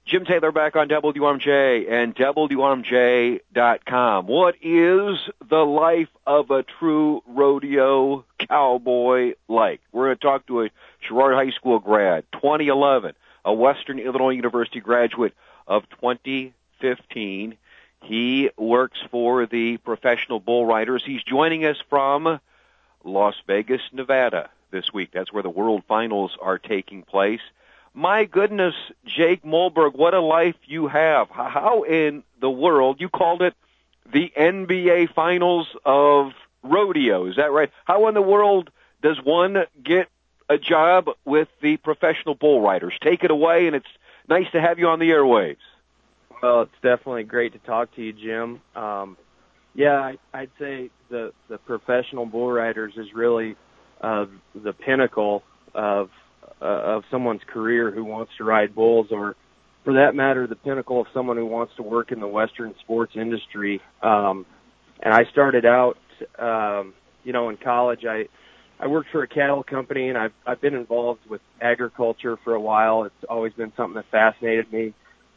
Jim Taylor back on WRMJ and WRMJ.com. What is the life of a true rodeo cowboy like? We're going to talk to a Sherrard High School grad, 2011, a Western Illinois University graduate of 2015. He works for the Professional Bull Riders. He's joining us from Las Vegas, Nevada this week. That's where the World Finals are taking place. My goodness, Jake Mulberg, what a life you have. How in the world, you called it the NBA Finals of rodeo, is that right? How in the world does one get a job with the Professional Bull Riders? Take it away, and it's nice to have you on the airwaves. Well, it's definitely great to talk to you, Jim. I'd say the Professional Bull Riders is really the pinnacle of someone's career who wants to ride bulls, or for that matter, the pinnacle of someone who wants to work in the Western sports industry. And I started out, in college. I worked for a cattle company, and I've been involved with agriculture for a while. It's always been something that fascinated me.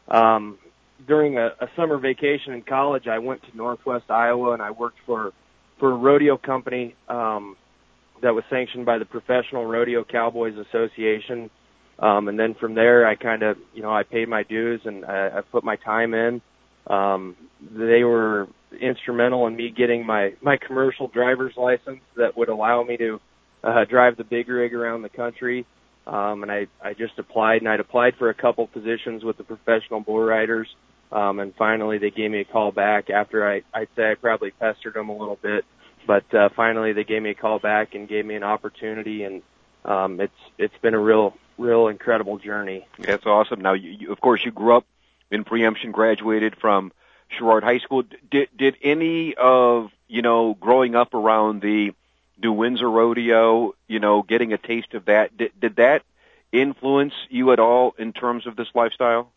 During a summer vacation in college, I went to Northwest Iowa, and I worked for a rodeo company that was sanctioned by the Professional Rodeo Cowboys Association. And then from there, I kind of, I paid my dues and I put my time in. They were instrumental in me getting my commercial driver's license that would allow me to drive the big rig around the country. And I just applied, and I'd applied for a couple positions with the Professional Bull Riders. And finally, they gave me a call back after I'd say I probably pestered them a little bit. But finally, they gave me a call back and gave me an opportunity, and it's been a real incredible journey. That's awesome. Now, you, of course, you grew up in Preemption, graduated from Sherrard High School. Did any of growing up around the New Windsor Rodeo, getting a taste of that, did that influence you at all in terms of this lifestyle?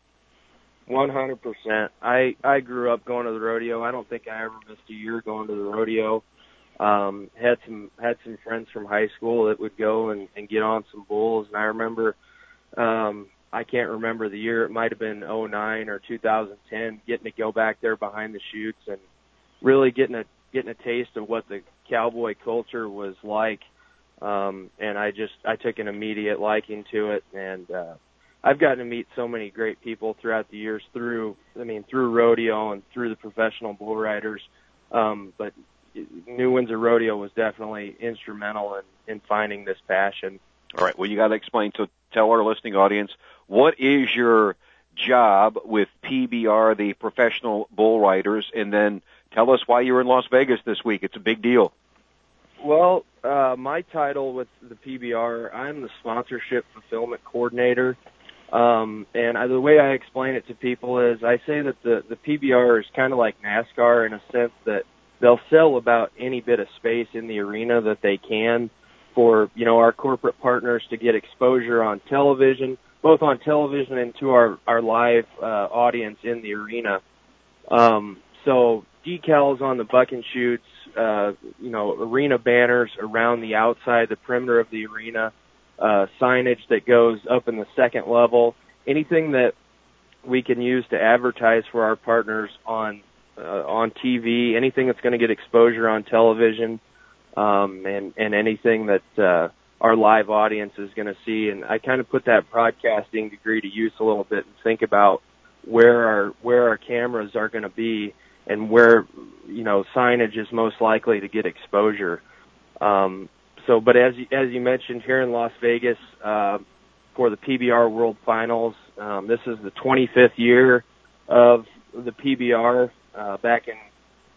100%. I grew up going to the rodeo. I don't think I ever missed a year going to the rodeo. Had some friends from high school that would go and get on some bulls, and I remember, I can't remember the year, it might have been 2009 or 2010, getting to go back there behind the chutes and really getting a taste of what the cowboy culture was like. And I took an immediate liking to it, and I've gotten to meet so many great people throughout the years through rodeo and through the Professional Bull Riders. But New Windsor Rodeo was definitely instrumental in finding this passion. All right, well, you got to explain. So tell our listening audience, what is your job with PBR, the Professional Bull Riders, and then tell us why you're in Las Vegas this week. It's a big deal. Well, my title with the PBR, I'm the Sponsorship Fulfillment Coordinator. And the way I explain it to people is I say that the PBR is kind of like NASCAR in a sense that they'll sell about any bit of space in the arena that they can for, our corporate partners to get exposure on television, both on television and to our live audience in the arena. So decals on the buck and shoots, arena banners around the outside, the perimeter of the arena, signage that goes up in the second level, anything that we can use to advertise for our partners on TV, anything that's going to get exposure on television, and anything that our live audience is going to see. And I kind of put that broadcasting degree to use a little bit and think about where our cameras are going to be and where signage is most likely to get exposure. But as you mentioned, here in Las Vegas for the PBR World Finals, this is the 25th year of the PBR. Back in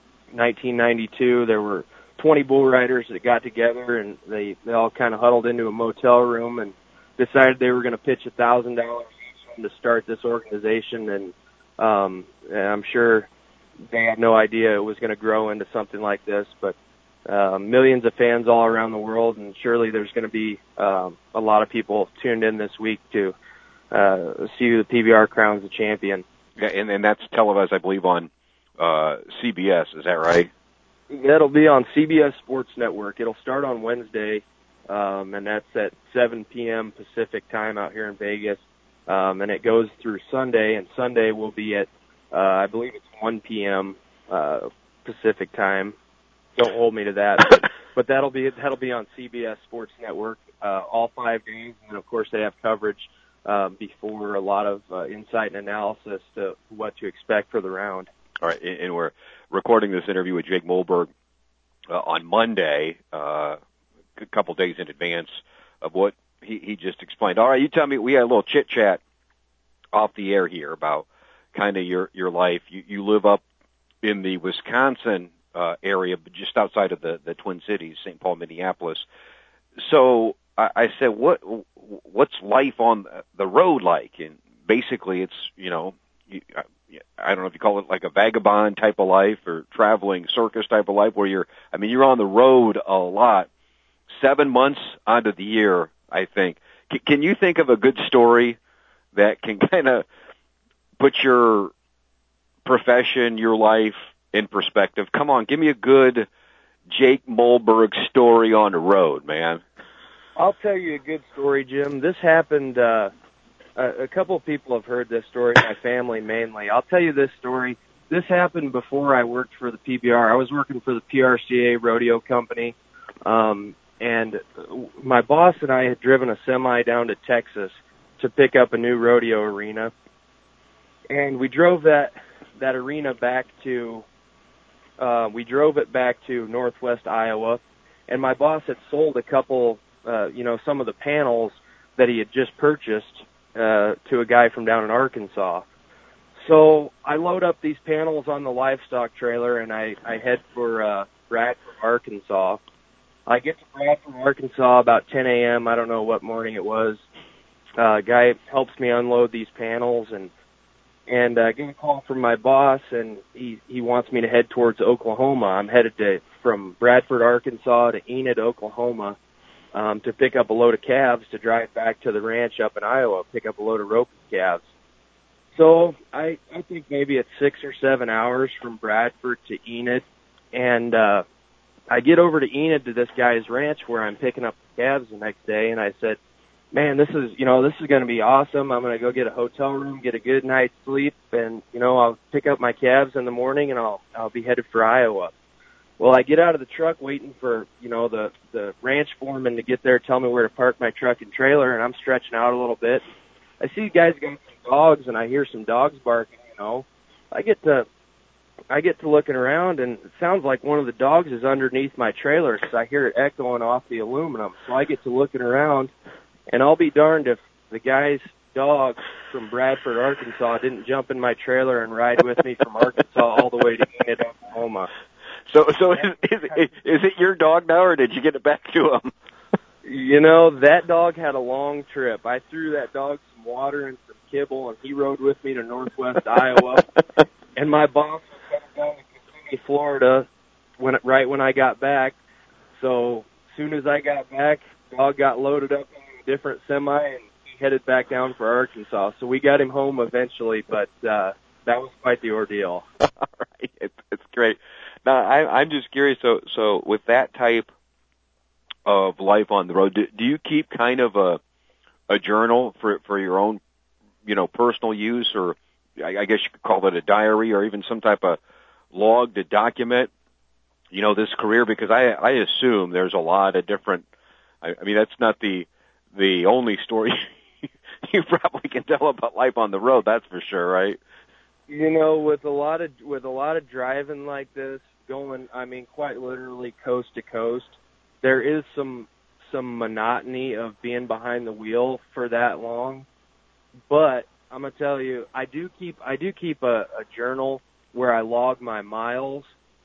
1992, there were 20 bull riders that got together, and they all kind of huddled into a motel room and decided they were going to pitch $1,000 to start this organization. And I'm sure they had no idea it was going to grow into something like this, but millions of fans all around the world, and surely there's going to be a lot of people tuned in this week to see who the PBR crowns the champion. Yeah, and that's televised, I believe, on CBS. Is that right? It'll be on CBS Sports Network. It'll start on Wednesday, and that's at 7 p.m. Pacific time out here in Vegas. and it goes through Sunday, and Sunday will be at, I believe it's 1 p.m. Pacific time. Don't hold me to that, but that'll be on CBS Sports Network all 5 days, and of course they have coverage before, a lot of insight and analysis to what to expect for the round. All right, and we're recording this interview with Jake Mollberg on Monday, a couple days in advance of what he just explained. All right, you tell me, we had a little chit-chat off the air here about kind of your life. You live up in the Wisconsin area, but just outside of the Twin Cities, St. Paul, Minneapolis. So I said, what's life on the road like? And basically it's, I don't know if you call it like a vagabond type of life or traveling circus type of life where you're on the road a lot. 7 months onto the year, I think. Can you think of a good story that can kind of put your profession, your life in perspective? Come on, give me a good Jake Mollberg story on the road, man. I'll tell you a good story, Jim. This happened, a couple of people have heard this story, my family mainly. I'll tell you this story. This happened before I worked for the PBR. I was working for the PRCA rodeo company, and my boss and I had driven a semi down to Texas to pick up a new rodeo arena. And we drove that arena back to, back to Northwest Iowa. And my boss had sold a couple, some of the panels that he had just purchased, to a guy from down in Arkansas. So I load up these panels on the livestock trailer and I head for, Bradford, Arkansas. I get to Bradford, Arkansas about 10 a.m. I don't know what morning it was. Guy helps me unload these panels and I get a call from my boss, and he wants me to head towards Oklahoma. I'm headed from Bradford, Arkansas to Enid, Oklahoma, to pick up a load of calves to drive back to the ranch up in Iowa, pick up a load of roping calves. So I think maybe it's 6 or 7 hours from Bradford to Enid, and I get over to Enid to this guy's ranch where I'm picking up the calves the next day, and I said, man, this is going to be awesome. I'm going to go get a hotel room, get a good night's sleep, and, I'll pick up my calves in the morning and I'll be headed for Iowa. Well, I get out of the truck waiting for, the ranch foreman to get there, tell me where to park my truck and trailer, and I'm stretching out a little bit. I see guys got some dogs and I hear some dogs barking, I get to looking around, and it sounds like one of the dogs is underneath my trailer because I hear it echoing off the aluminum. So I get to looking around, and I'll be darned if the guy's dog from Bradford, Arkansas didn't jump in my trailer and ride with me from Arkansas all the way to Enid, Oklahoma. So is it your dog now, or did you get it back to him? That dog had a long trip. I threw that dog some water and some kibble, and he rode with me to Northwest Iowa. And my boss was headed down to Kissimmee, Florida, right when I got back. So as soon as I got back, the dog got loaded up in a different semi, and he headed back down for Arkansas. So we got him home eventually, but that was quite the ordeal. All right, it's great. Now I'm just curious. So with that type of life on the road, do you keep kind of a journal for your own, personal use, or I guess you could call it a diary, or even some type of log to document, this career? Because I assume there's a lot of different. I mean, that's not the only story you probably can tell about life on the road. That's for sure, right? With a lot of driving like this, going, quite literally coast to coast, there is some monotony of being behind the wheel for that long. But I'm gonna tell you, I do keep a journal where I log my miles.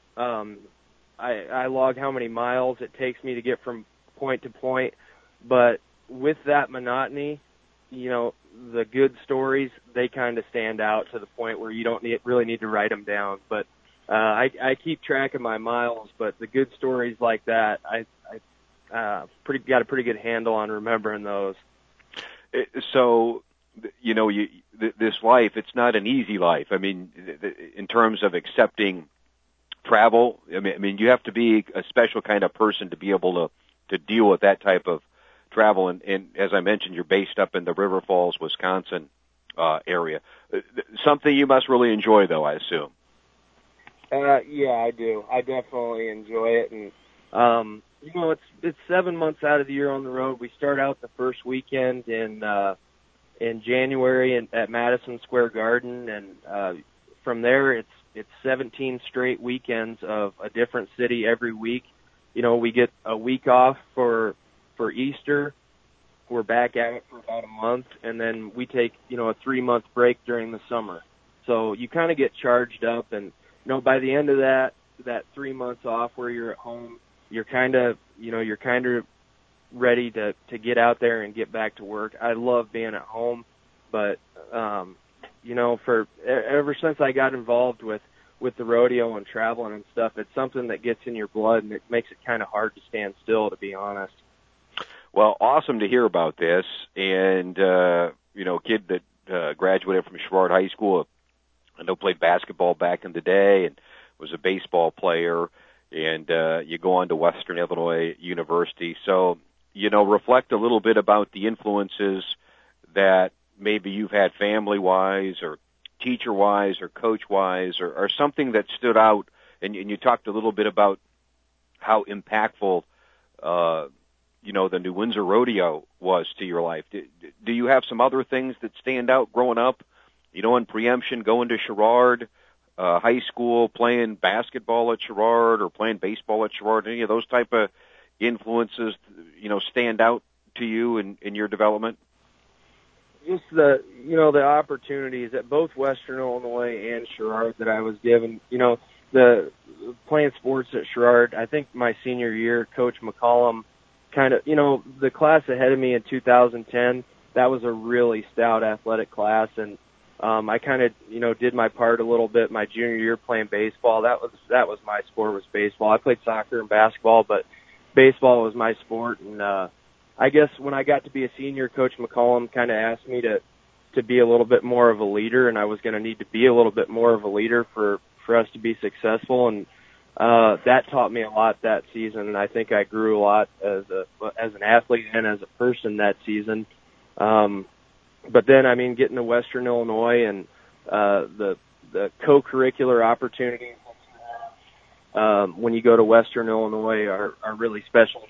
I log how many miles it takes me to get from point to point. But with that monotony, the good stories, they kind of stand out to the point where you don't really need to write them down. But I keep track of my miles. But the good stories like that, I got a pretty good handle on remembering those. So, this life, it's not an easy life. I mean, in terms of accepting travel, I mean, you have to be a special kind of person to be able to deal with that type of travel, and as I mentioned, you're based up in the River Falls, Wisconsin area. Something you must really enjoy, though, I assume. Yeah, I do. I definitely enjoy it, and it's 7 months out of the year on the road. We start out the first weekend in January at Madison Square Garden, and from there it's 17 straight weekends of a different city every week. We get a week off for Easter. We're back at it for about a month, and then we take a 3-month break during the summer. So you kind of get charged up, and by the end of that 3 months off where you're at home, you're kind of ready to get out there and get back to work. I love being at home, but for ever since I got involved with the rodeo and traveling and stuff, it's something that gets in your blood, and it makes it kind of hard to stand still, to be honest. Well, awesome to hear about this, and kid that graduated from Sherrard High School. I know played basketball back in the day and was a baseball player, and you go on to Western Illinois University. So, reflect a little bit about the influences that maybe you've had family-wise or teacher-wise or coach-wise or something that stood out, and you talked a little bit about how impactful, the New Windsor Rodeo was to your life. Do you have some other things that stand out growing up? In preemption, going to Sherrard High School, playing basketball at Sherrard or playing baseball at Sherrard, any of those type of influences, stand out to you in your development? Just the opportunities at both Western Illinois and Sherrard that I was given. The playing sports at Sherrard, I think my senior year, Coach McCollum kind of, the class ahead of me in 2010, that was a really stout athletic class, and I kind of, did my part a little bit my junior year playing baseball. That was my sport, was baseball. I played soccer and basketball, but baseball was my sport. And I guess when I got to be a senior, Coach McCollum kind of asked me to be a little bit more of a leader, and I was going to need to be a little bit more of a leader for us to be successful. And that taught me a lot that season, and I think I grew a lot as an athlete and as a person that season. But then, getting to Western Illinois and the co-curricular opportunities when you go to Western Illinois are really special.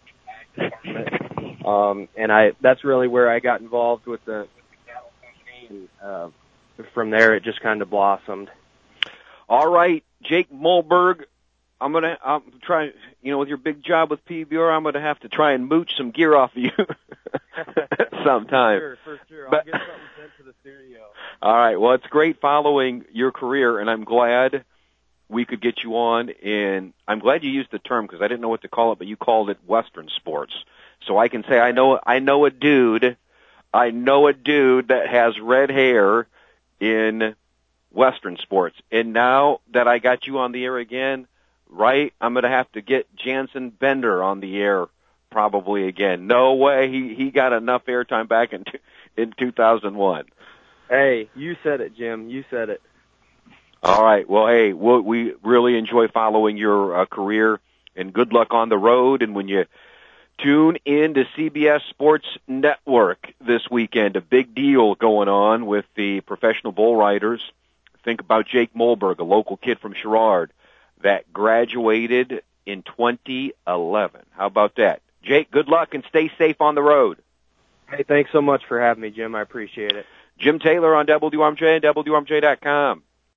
And that's really where I got involved with the cattle company, and from there it just kind of blossomed. All right, Jake Mollberg, I'm try, with your big job with PBR, I'm going to have to try and mooch some gear off of you sometime. For sure. I'll get something sent to the studio. All right. Well, it's great following your career, and I'm glad we could get you on. And I'm glad you used the term because I didn't know what to call it, but you called it Western sports. So I can say I know a dude that has red hair in Western sports. And now that I got you on the air again, right, I'm going to have to get Jansen Bender on the air probably again. No way. He got enough airtime back in 2001. Hey, you said it, Jim. You said it. All right. Well, hey, we really enjoy following your career, and good luck on the road. And when you tune in to CBS Sports Network this weekend, a big deal going on with the professional bull riders. Think about Jake Mollberg, a local kid from Sherrard that graduated in 2011. How about that? Jake, good luck and stay safe on the road. Hey, thanks so much for having me, Jim. I appreciate it. Jim Taylor on WRMJ and WRMJ.com.